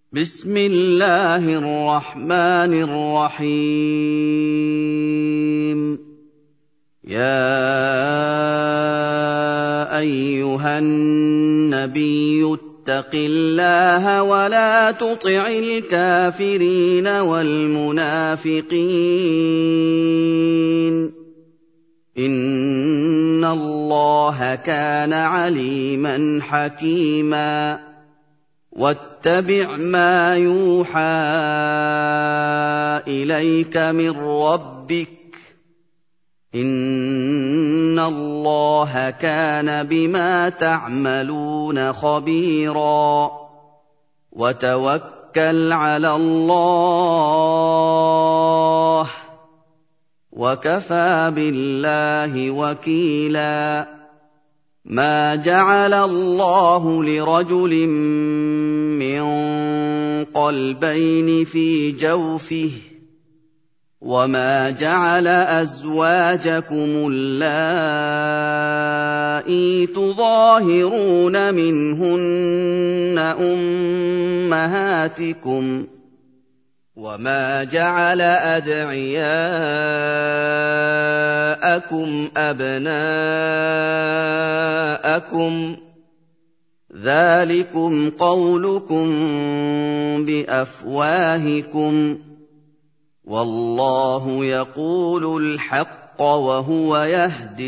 بسم الله الرحمن الرحيم. يا أيها النبي اتق الله ولا تطع الكافرين والمنافقين، إن الله كان عليما حكيما. واتبع ما يوحى إليك من ربك، إن الله كان بما تعملون خبيرا. وتوكل على الله، وكفى بالله وكيلا. ما جعل الله لرجل من قلبين في جوفه، وما جعل أزواجكم اللائي تظاهرون منهن أمهاتكم، وما جعل أدعياءكم أبناءكم، ذلكم قولكم بأفواهكم، والله يقول الحق وهو يهدي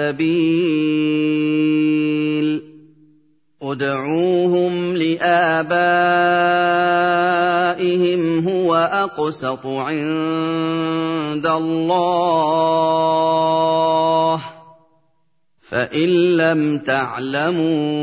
السبيل. ادعوهم لآبائهم هو أقسط عند الله، فإن لم تعلموا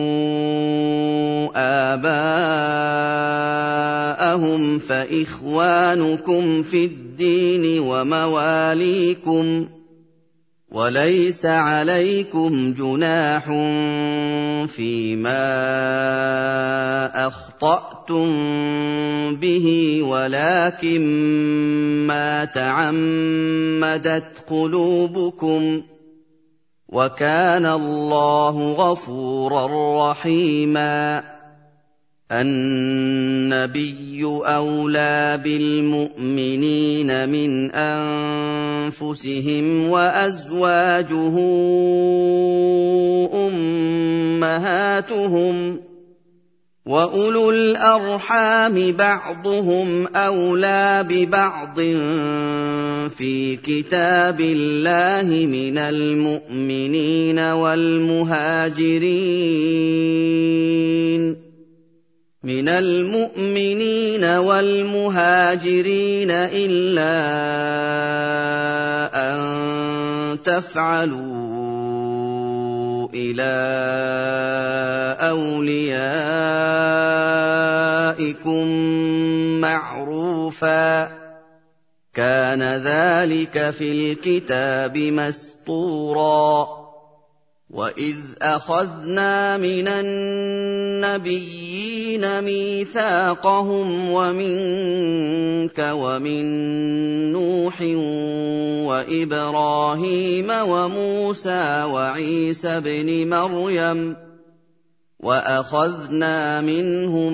آباءهم فإخوانكم في الدين ومواليكم، وليس عليكم جناح فيما أخطأتم به، ولكن ما تعمدت قلوبكم، وكان الله غفورا رحيما. النبي أولى بالمؤمنين من أنفسهم، وأزواجه أمهاتهم، وأولو الأرحام بعضهم أولى ببعض في كتاب الله من المؤمنين والمهاجرين إلا أن تفعلوا إلى أوليائكم معروفا، كان ذلك في الكتاب مسطورا. وإذ أخذنا من النبيين ميثاقهم ومنك ومن نوح وإبراهيم وموسى وعيسى ابن مريم، وأخذنا منهم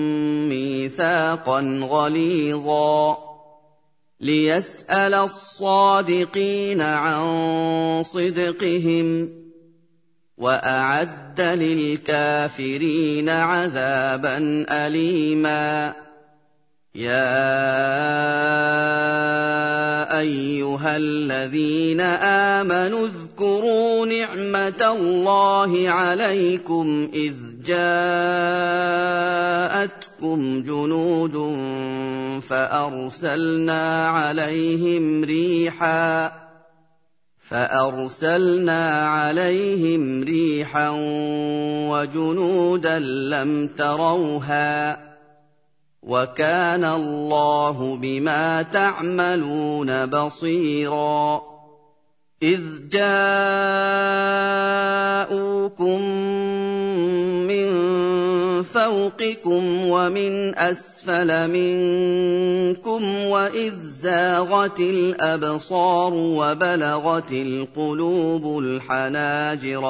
ميثاقا غليظا، ليسأل الصادقين عن صدقهم، وأعد للكافرين عذابا أليما. يا أيها الذين آمنوا اذكروا نعمة الله عليكم إذ جاءتكم جنود فأرسلنا عليهم ريحا وجنودا لم تروها، وكان الله بما تعملون بصيرا. إذ جاءوكم من فوقكم ومن أسفل منكم، وإذ زاغت الأبصار وبلغت القلوب الحناجر،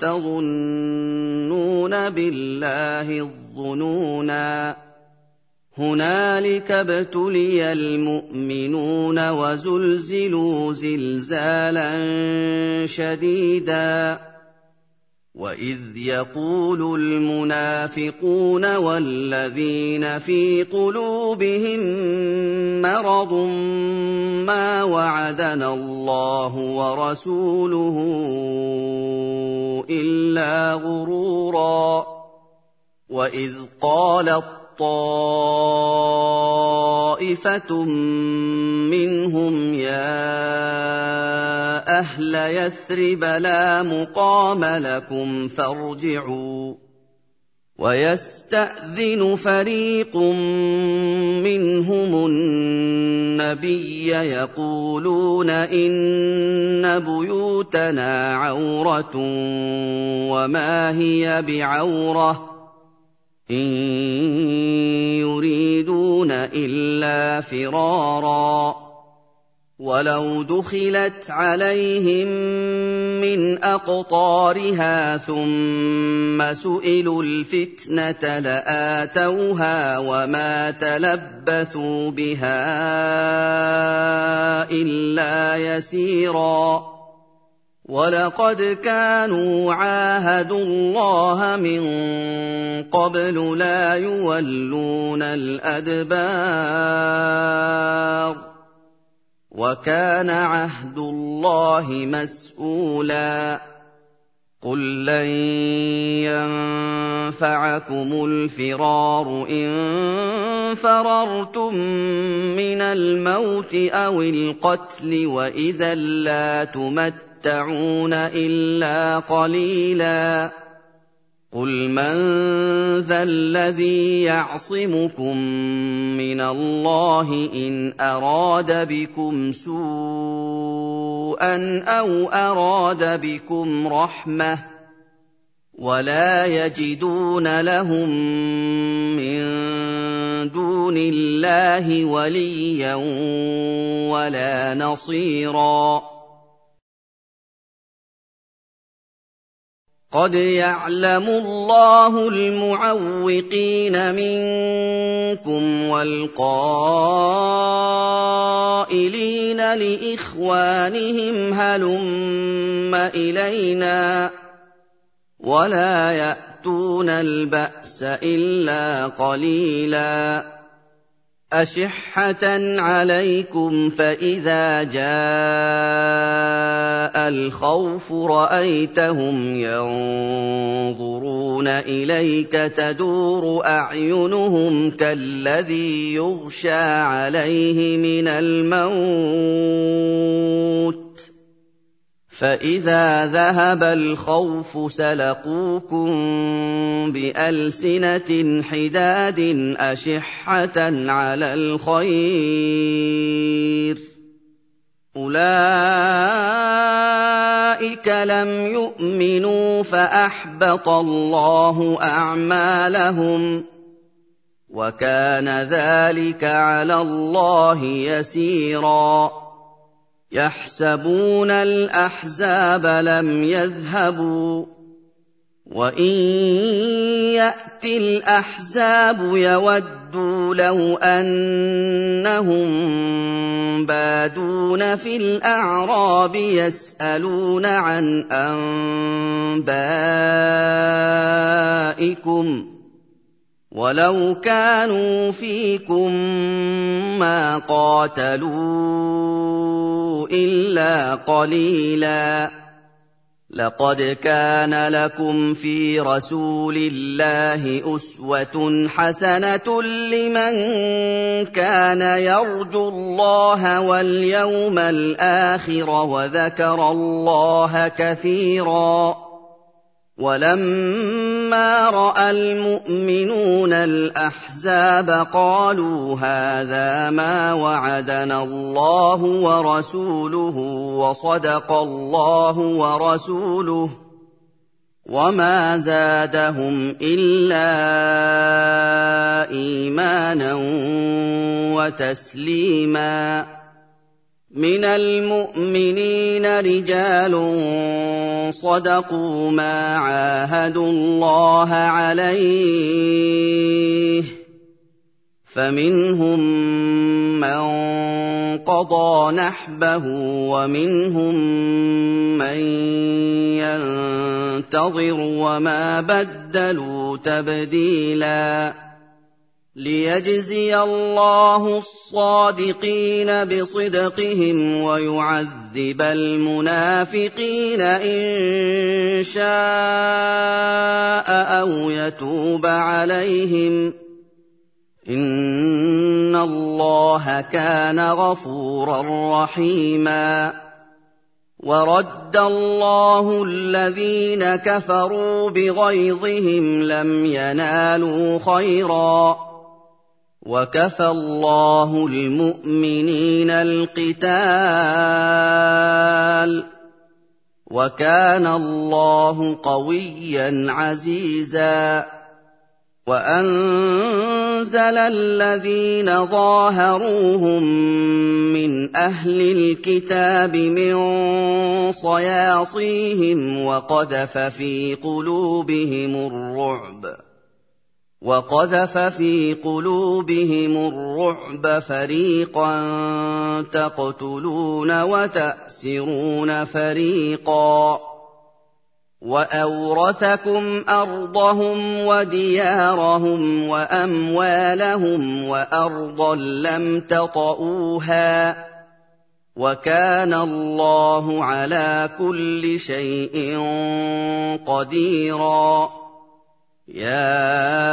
وتظنون بالله الظنونا. هُنَالِكَ ابْتُلِيَ الْمُؤْمِنُونَ وَزُلْزِلُوا زِلْزَالًا شَدِيدًا وَإِذْ يَقُولُ الْمُنَافِقُونَ وَالَّذِينَ فِي قُلُوبِهِم مَّرَضٌ مَّا وَعَدَنَا اللَّهُ وَرَسُولُهُ إِلَّا غُرُورًا وَإِذْ قَالَت طَّائِفَةٌ مِّنْهُمْ يَا أَهْلَ يَثْرِبَ لَا مُقَامَ لَكُمْ فَارْجِعُوا وَيَسْتَأْذِنُ فَرِيقٌ مِّنْهُمُ النَّبِيَّ يَقُولُونَ إِنَّ بُيُوتَنَا عَوْرَةٌ وَمَا هِيَ بِعَوْرَةٍ إِن يُرِيدُونَ إِلَّا فِرَارًا وَلَوْ دُخِلَتْ عَلَيْهِم مِّنْ أَقْطَارِهَا ثُمَّ سُئِلُوا الْفِتْنَةَ لَآتَوْهَا وَمَا تَلَبَّثُوا بِهَا إِلَّا يَسِيرًا وَلَقَدْ كَانُوا عَاهَدُوا اللَّهَ مِن قَبْلُ لَا يُوَلُّونَ الْأَدْبَارَ وَكَانَ عَهْدُ اللَّهِ مَسْئُولًا قُل لَّن يَنفَعَكُمُ الْفِرَارُ إِن فَرَرْتُم مِّنَ الْمَوْتِ أَوِ الْقَتْلِ وَإِذًا لَّا تُمَتَّعُونَ إِلَّا قَلِيلًا قُلْ مَن ذَا الَّذِي يَعْصِمُكُم مِّنَ اللَّهِ إِنْ أَرَادَ بِكُمْ سُوءًا أَوْ أَرَادَ بِكُمْ رَحْمَةً وَلَا يَجِدُونَ لَهُم مِّن دُونِ اللَّهِ وَلِيًّا وَلَا نَصِيرًا قَدْ يَعْلَمُ اللَّهُ الْمُعَوِّقِينَ مِنكُمْ وَالْقَائِلِينَ لِإِخْوَانِهِمْ هَلُمَّ إِلَيْنَا وَلَا يَأْتُونَ الْبَأْسَ إِلَّا قَلِيلًا أَشِحَّةً عَلَيْكُمْ فَإِذَا جَاءَ الْخَوْفُ رَأَيْتَهُمْ يَنظُرُونَ إِلَيْكَ تَدُورُ أَعْيُنُهُمْ كَالَّذِي يُغْشَىٰ عَلَيْهِ مِنَ الْمَوْتِ فَإِذَا ذَهَبَ الْخَوْفُ سَلَقُوكُم بِأَلْسِنَةٍ حِدَادٍ أَشِحَّةً عَلَى الْخَيْرِ أُولَٰئِكَ لَمْ يُؤْمِنُوا فَأَحْبَطَ اللَّهُ أَعْمَالَهُمْ وَكَانَ ذَٰلِكَ عَلَى اللَّهِ يَسِيرًا يَحْسَبُونَ الْأَحْزَابَ لَمْ يَذْهَبُوا وَإِن يَأْتِ الْأَحْزَابُ يَوَدُّوا لَوْ أَنَّهُم بَادُونَ فِي الْأَعْرَابِ يَسْأَلُونَ عَنْ أَنبَائِكُمْ وَلَوْ كَانُوا فِيكُم مَّا قَاتَلُوا إِلَّا قَلِيلًا لَقَدْ كَانَ لَكُمْ فِي رَسُولِ اللَّهِ أُسْوَةٌ حَسَنَةٌ لِّمَن كَانَ يَرْجُو اللَّهَ وَالْيَوْمَ الْآخِرَ وَذَكَرَ اللَّهَ كَثِيرًا وَلَمَّا رَأَى الْمُؤْمِنُونَ الْأَحْزَابَ قَالُوا هَٰذَا مَا وَعَدَنَا اللَّهُ وَرَسُولُهُ وَصَدَقَ اللَّهُ وَرَسُولُهُ وَمَا زَادَهُمْ إِلَّا إِيمَانًا وَتَسْلِيمًا مِنَ الْمُؤْمِنِينَ رِجَالٌ صَدَقُوا مَا عَاهَدُوا اللَّهَ عَلَيْهِ فمنهم من قضى نحبه ومنهم من ينتظر وما بدلوا تبديلا ليجزي الله الصادقين بصدقهم ويعذب المنافقين إن شاء أو يتوب عليهم إن الله كان غفورا رحيما ورد الله الذين كفروا بغيظهم لم ينالوا خيرا وكفى الله المؤمنين القتال وكان الله قويا عزيزا وأنزل الذين ظاهروهم من أهل الكتاب من صياصيهم وقذف في قلوبهم الرعب فريقا تقتلون وتأسرون فريقا وأورثكم أرضهم وديارهم وأموالهم وأرضا لم تطئوها وكان الله على كل شيء قديرا يا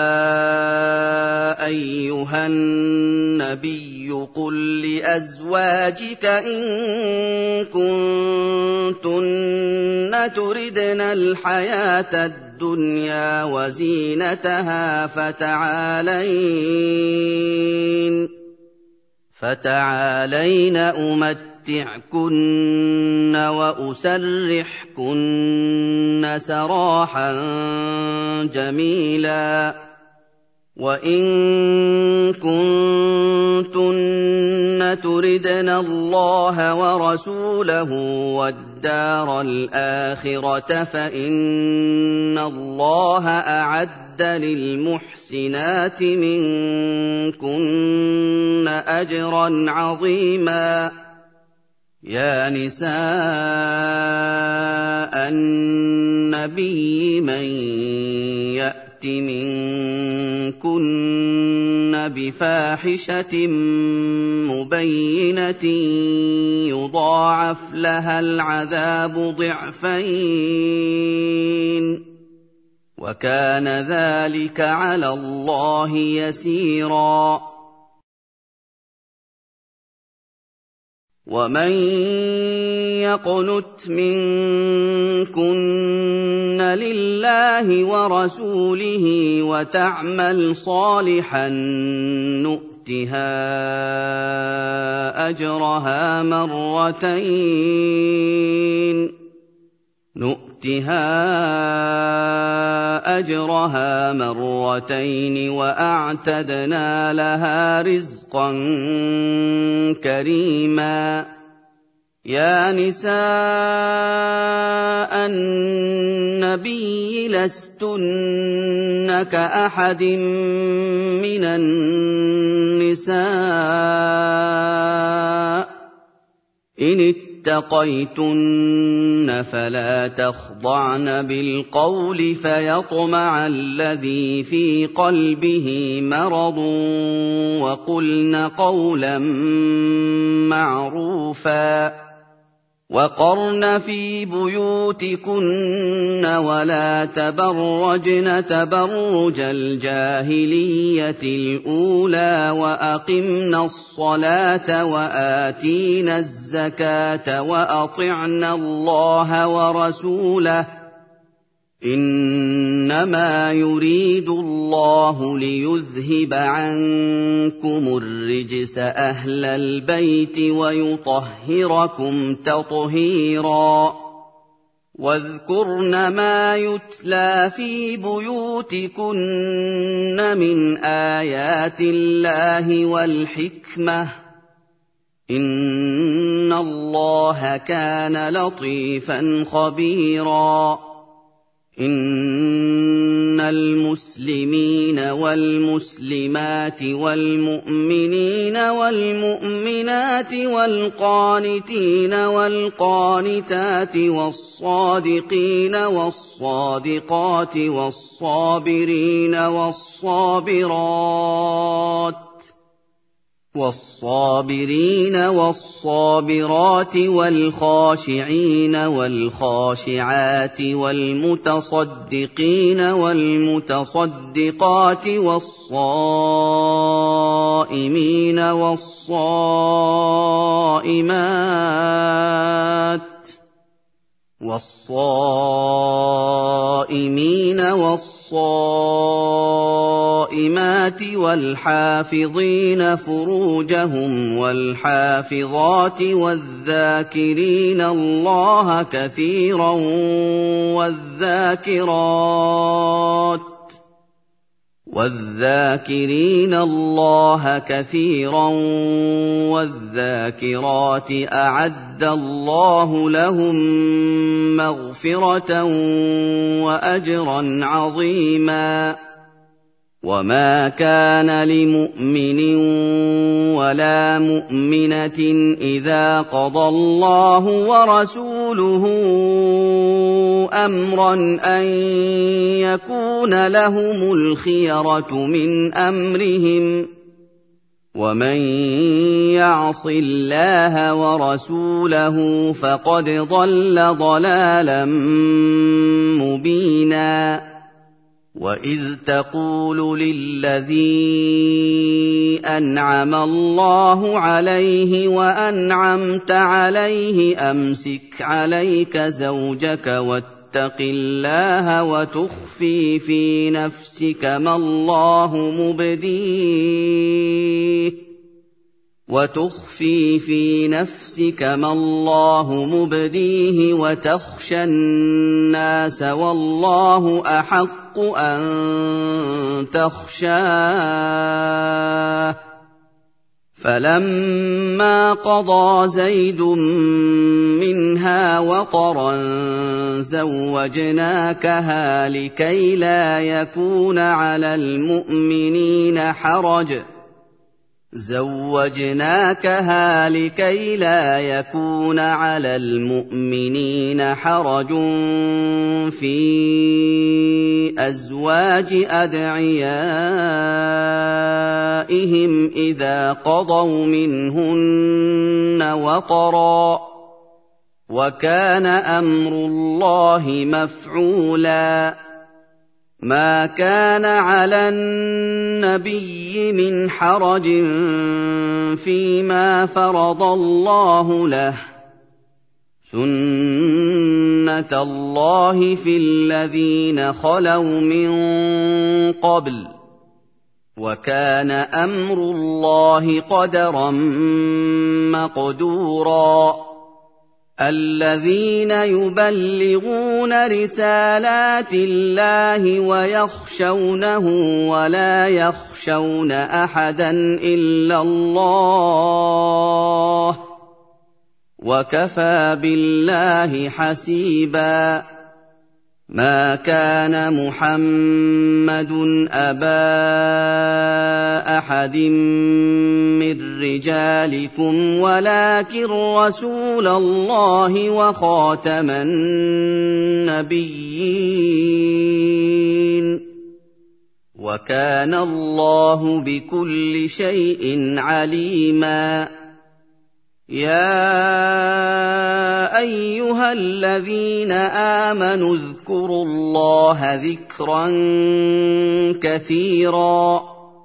أيها النبي قل لأزواجك إن كنتن تردن الحياة الدنيا وزينتها فتعالين أمتعكن وأسرحكن سراحا جميلا وإن كنتن تردن الله ورسوله والدار الآخرة فإن الله أعد للمحسنات منكن أجرا عظيما يا نساء النبي من يأت منكن بفاحشة مبينة يضاعف لها العذاب ضعفين وكان ذلك على الله يسيرا ومن يقنت منكن لله ورسوله وتعمل صالحا نؤتها أجرها مرتين وأعتدنا لها رزقا كريما يا نساء النبي لستن كأحد من النساء إن اتقيتن فلا تخضعن بالقول فيطمع الذي في قلبه مرض وقلن قولا معروفا وقرن في بيوتكن ولا تبرجن تبرج الجاهلية الأولى وأقمنا الصلاة وآتينا الزكاة وأطعنا الله ورسوله إنما يريد الله ليذهب عنكم الرجس أهل البيت ويطهركم تطهيرا واذكرن ما يتلى في بيوتكن من آيات الله والحكمة إن الله كان لطيفا خبيرا إن المسلمين والمسلمات والمؤمنين والمؤمنات والقانتين والقانتات والصادقين والصادقات والصابرين والصابرات والخاشعين والخاشعات والمتصدقين والمتصدقات والصائمين والصائمات والحافظين فروجهم والحافظات والذاكرين الله كثيرا والذاكرات أعد الله لهم مغفرة وأجرا عظيما. وما كان لمؤمن ولا مؤمنة إذا قضى الله ورسوله أمرا أن يكون لهم الخيرة من أمرهم، ومن يعص الله ورسوله فقد ضل ضلالا مبينا. وإذ تقول للذي أنعم الله عليه وأنعمت عليه أمسك عليك زوجك واتق الله وتخفي في نفسك ما الله مبديه وتخشى الناس والله أحق أن تخشاه. فلما قضى زيد منها وطرا زوجناكها لكي لا يكون على المؤمنين حرج في أزواج أدعيائهم إذا قضوا منهن وطرا، وكان أمر الله مفعولا. ما كان على النبي من حرج فيما فرض الله له، سنة الله في الذين خلوا من قبل، وكان أمر الله قدرا مقدورا. الذين يبلغون رسالات الله ويخشونه ولا يخشون أحدا إلا الله، وكفى بالله حسيبا. ما كان محمد أبا أحد من رجالكم ولكن رسول الله وخاتم النبيين، وكان الله بكل شيء عليما. يا أيها الذين آمنوا اذكروا الله ذكرا كثيرا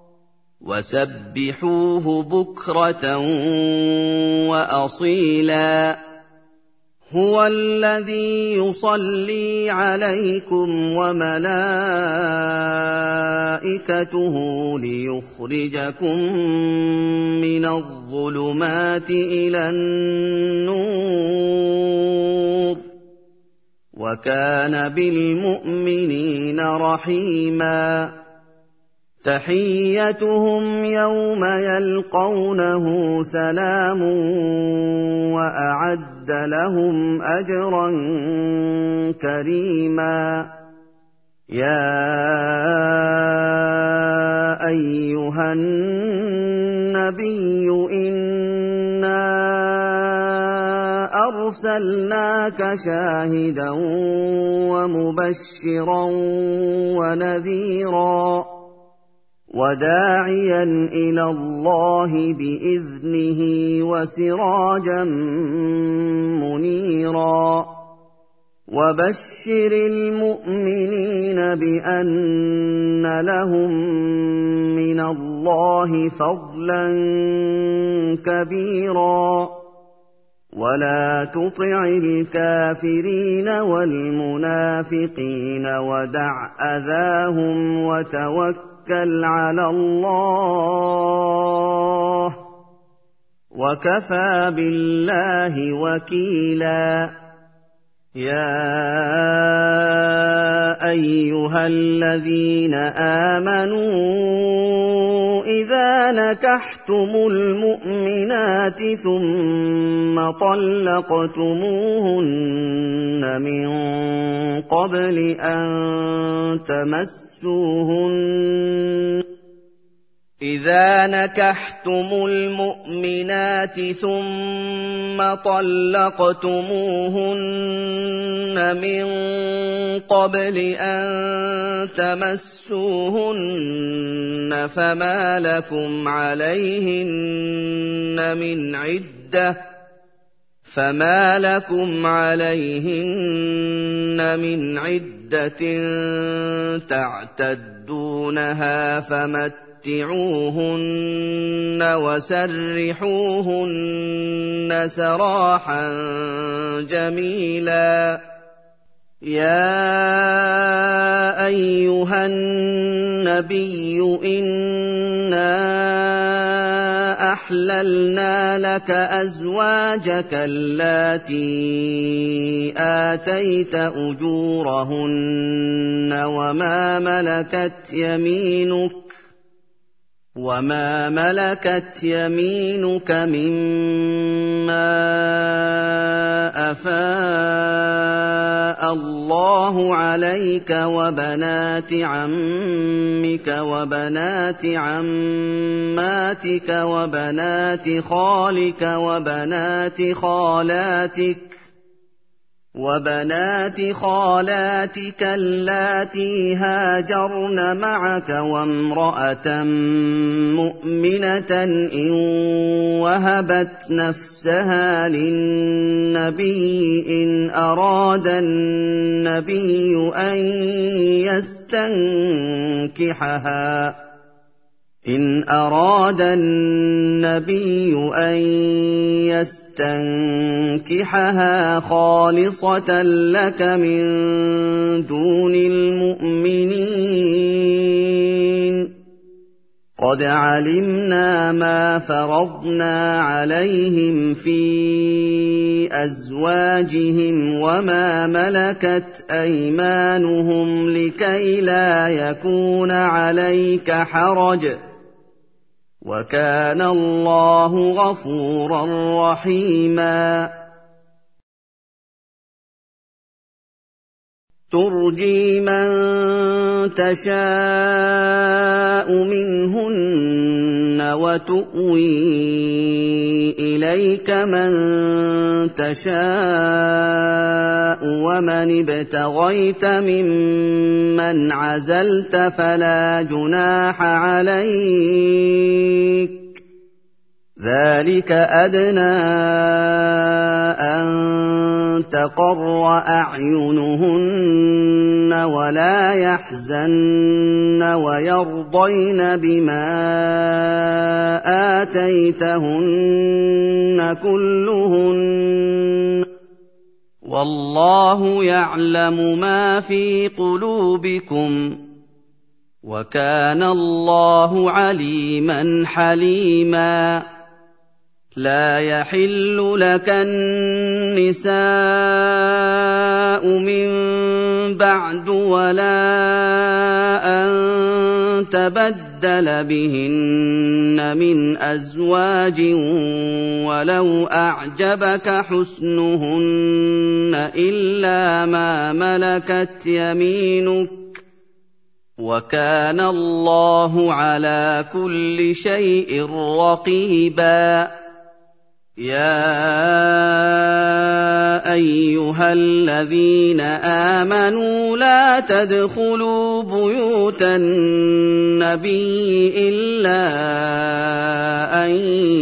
وسبحوه بكرة وأصيلا. هو الذي يصلي عليكم وملائكته ليخرجكم من الظلمات إلى النور، وكان بالمؤمنين رحيما. تحيتهم يوم يلقونه سلام وأعد لهم أجرا كريما. يَا أَيُّهَا النَّبِيُّ إِنَّا أَرْسَلْنَاكَ شَاهِدًا وَمُبَشِّرًا وَنَذِيرًا وَدَاعِيًا إِلَى اللَّهِ بِإِذْنِهِ وَسِرَاجًا مُّنِيرًا وَبَشِّرِ الْمُؤْمِنِينَ بِأَنَّ لَهُم مِّنَ اللَّهِ فَضْلًا كَبِيرًا وَلَا تُطِعِ الْكَافِرِينَ وَالْمُنَافِقِينَ وَدَعْ أَذَاهُمْ وَتَوَكَّلْ عَلَى اللَّهِ ۚ وَكَفَىٰ بِاللَّهِ وَكِيلًا يَا أَيُّهَا الَّذِينَ آمَنُوا إِذَا نَكَحْتُمُ الْمُؤْمِنَاتِ ثُمَّ طَلَّقْتُمُوهُنَّ مِن قَبْلِ أَن تَمَسُّوهُنَّ إِذَا نَكَحْتُمُ الْمُؤْمِنَاتِ ثُمَّ طَلَّقْتُمُوهُنَّ مِن قَبْلِ أَن تَمَسُّوهُنَّ فَمَا لَكُمْ عَلَيْهِنَّ مِنْ عِدَّةٍ تَعْتَدُّونَهَا فَمَتِّعُوهُنَّ وَسَرِّحُوهُنَّ سَرَاحًا جَمِيلًا يَا أَيُّهَا النَّبِيُّ إِنَّا أَحْلَلْنَا لَكَ أَزْوَاجَكَ اللَّاتِي آتَيْتَ أُجُورَهُنَّ وَمَا مَلَكَتْ يَمِينُكَ مِمَّا أَفَاءَ اللَّهُ عَلَيْكَ وَبَنَاتِ عَمِّكَ وَبَنَاتِ عَمَّاتِكَ وَبَنَاتِ خَالِكَ وَبَنَاتِ خَالَاتِكَ اللَّاتِي هَاجَرْنَ مَعَكَ وَامْرَأَةً مُّؤْمِنَةً إِن وَهَبَتْ نَفْسَهَا لِلنَّبِيِّ إِنْ أَرَادَ النَّبِيُّ أَن يَسْتَنكِحَهَا خَالِصَةً لَّكَ مِن دُونِ الْمُؤْمِنِينَ قَدْ عَلِمْنَا مَا فَرَضْنَا عَلَيْهِمْ فِي أَزْوَاجِهِمْ وَمَا مَلَكَتْ أَيْمَانُهُمْ لِكَيْ لَا يَكُونَ عَلَيْكَ حَرَجٌ ۗ وَكَانَ اللَّهُ غَفُورًا رَّحِيمًا تُرْجِي مَن تَشَاءُ مِنْهُنَّ وَتُؤْوِي إِلَيْكَ مَن تَشَاءُ وَمَنِ ابْتَغَيْتَ مِمَّنْ عَزَلْتَ فَلَا جُنَاحَ عَلَيْكَ ۚ ذَلِكَ أَدْنَىٰ أَن تَقَرَّ أَعْيُنُهُنَّ وَلَا يَحْزَنَّ وَيَرْضَيْنَ بِمَا آتَيْتَهُنَّ كُلُّهُنَّ ۚ وَاللَّهُ يَعْلَمُ مَا فِي قُلُوبِكُمْ ۚ وَكَانَ اللَّهُ عَلِيمًا حَلِيمًا لَا يَحِلُّ لَكَ النِّسَاءُ مِن بَعْدُ وَلَا أَن تَبَدَّلَ بِهِنَّ مِنْ أَزْوَاجٍ وَلَوْ أَعْجَبَكَ حُسْنُهُنَّ إِلَّا مَا مَلَكَتْ يَمِينُكَ وَكَانَ اللَّهُ عَلَىٰ كُلِّ شَيْءٍ رَّقِيبًا يَا أَيُّهَا الَّذِينَ آمَنُوا لَا تَدْخُلُوا بُيُوتَ النَّبِيِّ إِلَّا أَن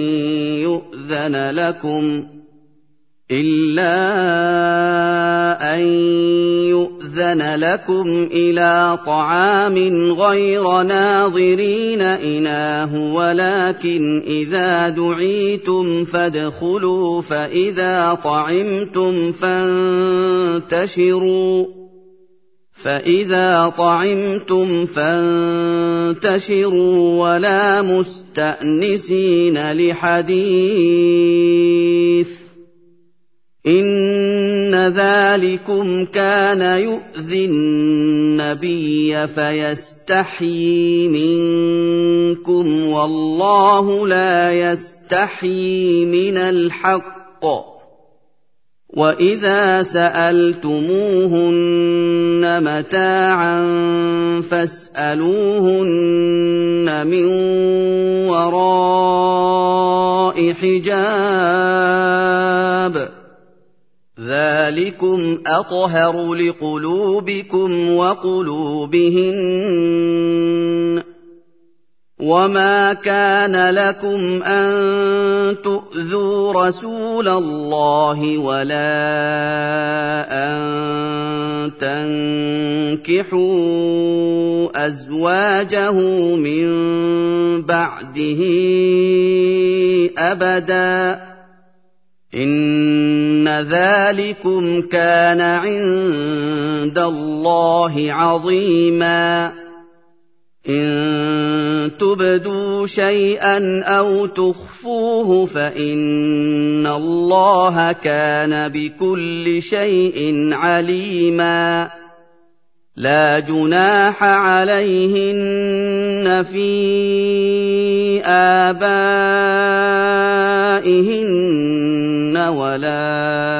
يُؤْذَنَ لَكُمْ إِلَىٰ طَعَامٍ غَيْرَ نَاظِرِينَ إِنَاهُ وَلَٰكِنْ إِذَا دُعِيتُمْ فَادْخُلُوا فَإِذَا طَعِمْتُمْ فَانتَشِرُوا وَلَا مُسْتَأْنِسِينَ لِحَدِيثٍ ۚ إِنَّ ذَٰلِكُمْ كَانَ يُؤْذِي النَّبِيَّ فَيَسْتَحْيِي مِنكُمْ ۖ وَاللَّهُ لَا يَسْتَحْيِي مِنَ الْحَقِّ ۚ وَإِذَا سَأَلْتُمُوهُنَّ مَتَاعًا فَاسْأَلُوهُنَّ مِن وَرَاءِ حِجَابٍ ۚ ذَٰلِكُمْ أَطْهَرُ لِقُلُوبِكُمْ وَقُلُوبِهِنَّ ۚ وَمَا كَانَ لَكُمْ أَن تُؤْذُوا رَسُولَ اللَّهِ وَلَا أَن تَنكِحُوا أَزْوَاجَهُ مِن بَعْدِهِ أَبَدًا ۚ إِنَّ ذَٰلِكُمْ كَانَ عِندَ اللَّهِ عَظِيمًا إِن تُبْدُوا شَيْئًا أَوْ تُخْفُوهُ فَإِنَّ اللَّهَ كَانَ بِكُلِّ شَيْءٍ عَلِيمًا لَا جُنَاحَ عَلَيْهِنَّ فِي آبَائِهِنَّ وَلَا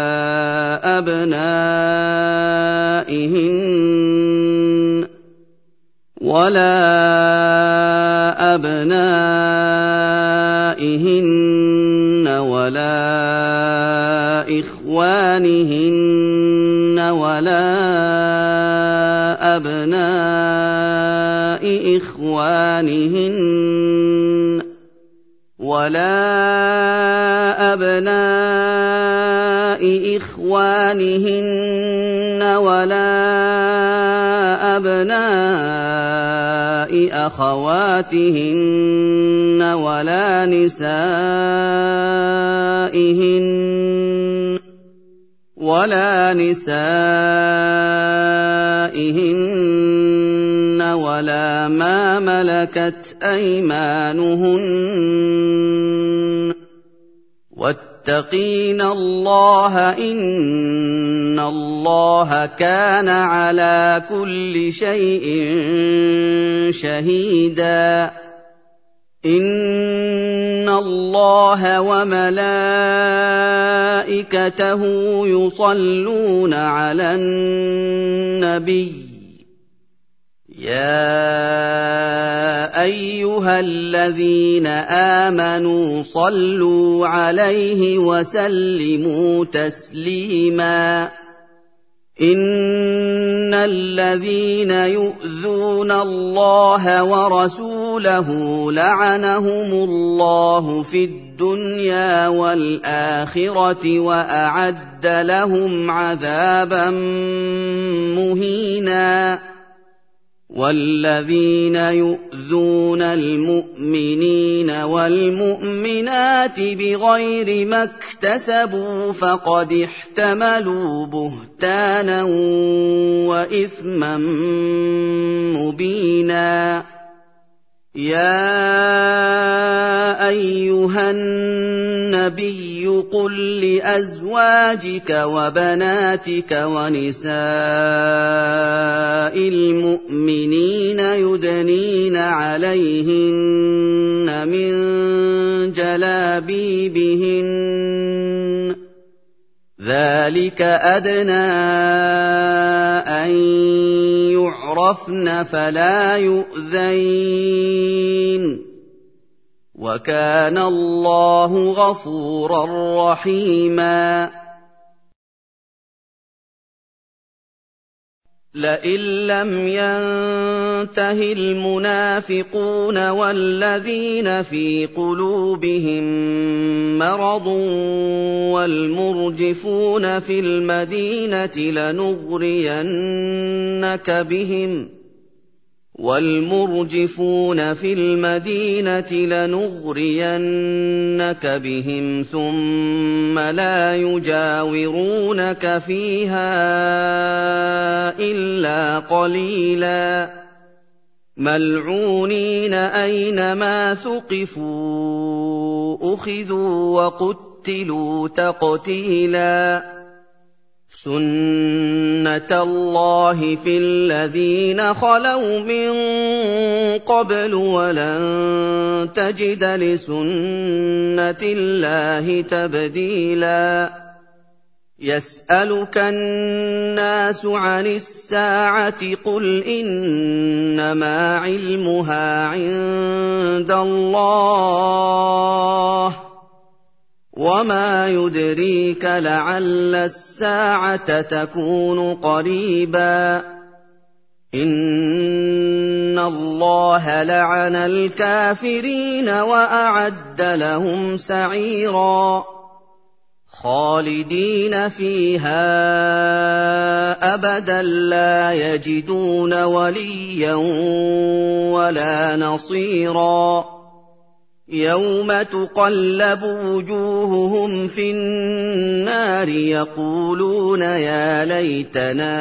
أَبْنَائِهِنَّ وَلَا إِخْوَانِهِنَّ وَلَا أَبْنَاءِ إِخْوَانِهِنَّ وَلَا أَبْنَاءِ أَخَوَاتِهِنَّ وَلَا نِسَائِهِنَّ وَلَا مَا مَلَكَتْ أَيْمَانُهُنَّ ۗ وَاتَّقِينَ اللَّهَ ۚ إِنَّ اللَّهَ كَانَ عَلَىٰ كُلِّ شَيْءٍ شَهِيدًا إِنَّ اللَّهَ وَمَلَائِكَتَهُ يُصَلُّونَ عَلَى النَّبِيِّ يَا أَيُّهَا الَّذِينَ آمَنُوا صَلُّوا عَلَيْهِ وَسَلِّمُوا تَسْلِيمًا إِنَّ الَّذِينَ يُؤْذُونَ اللَّهَ وَرَسُولَهُ لَعَنَهُمُ اللَّهُ فِي الدُّنْيَا وَالْآخِرَةِ وَأَعَدَّ لَهُمْ عَذَابًا مُّهِينًا وَالَّذِينَ يُؤْذُونَ الْمُؤْمِنِينَ وَالْمُؤْمِنَاتِ بِغَيْرِ مَا اكْتَسَبُوا فَقَدِ احْتَمَلُوا بُهْتَانًا وَإِثْمًا مُّبِينًا يَا أَيُّهَا النَّبِيُّ قُل لِّأَزْوَاجِكَ وَبَنَاتِكَ وَنِسَاءِ الْمُؤْمِنِينَ يُدْنِينَ عَلَيْهِنَّ مِن جَلَابِيبِهِنَّ ۚ ذلك أدنى أن يعرفن فلا يؤذين وكان الله غفورا رحيما لئن لم ينته المنافقون والذين في قلوبهم مرض والمرجفون في المدينة لنغرينك بهم ثم لا يجاورونك فيها إلا قليلا ملعونين أينما ثقفوا أخذوا وقتلوا تقتيلا سنة الله في الذين خلوا من قبل ولن تجد لسنة الله تبديلا يسألك الناس عن الساعة قل إنما علمها عند الله وما يدريك لعل الساعة تكون قريبا إن الله لعن الكافرين وأعد لهم سعيرا خالدين فيها أبدا لا يجدون وليا ولا نصيرا يوم تقلب وجوههم في النار يقولون يا ليتنا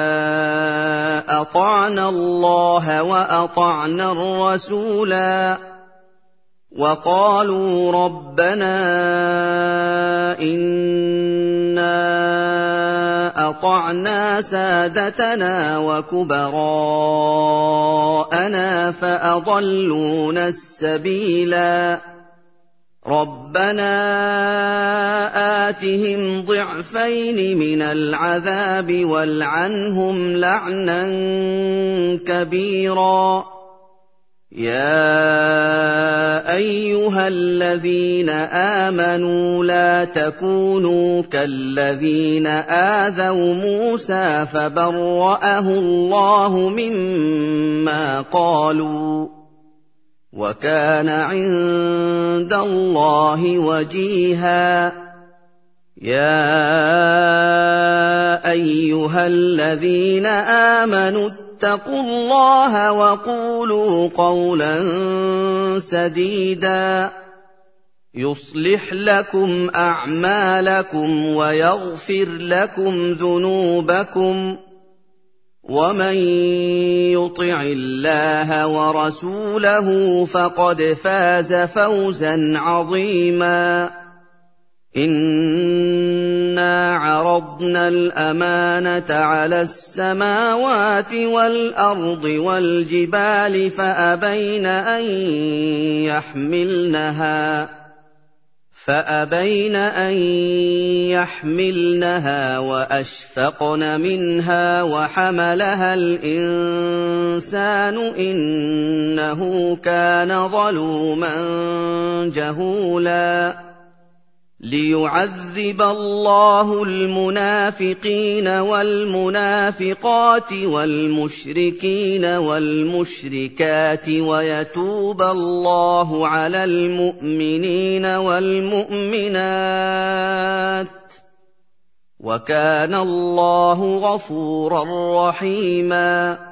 أطعنا الله وأطعنا الرسولا وقالوا ربنا إنا أطعنا سادتنا وكبراءنا فأضلونا السبيلا ربنا آتهم ضعفين من العذاب والعنهم لعنا كبيرا يا أيها الذين آمنوا لا تكونوا كالذين آذوا موسى فبرأه الله مما قالوا وكان عند الله وجيها يا أيها الذين آمنوا اتقوا الله وقولوا قولا سديدا يصلح لكم أعمالكم ويغفر لكم ذنوبكم ومن يطع الله ورسوله فقد فاز فوزا عظيما إنا عرضنا الأمانة على السماوات والأرض والجبال فأبين أن يحملنها وأشفقن منها وحملها الإنسان إنه كان ظلوما جهولا ليعذب الله المنافقين والمنافقات والمشركين والمشركات ويتوب الله على المؤمنين والمؤمنات وكان الله غفورا رحيما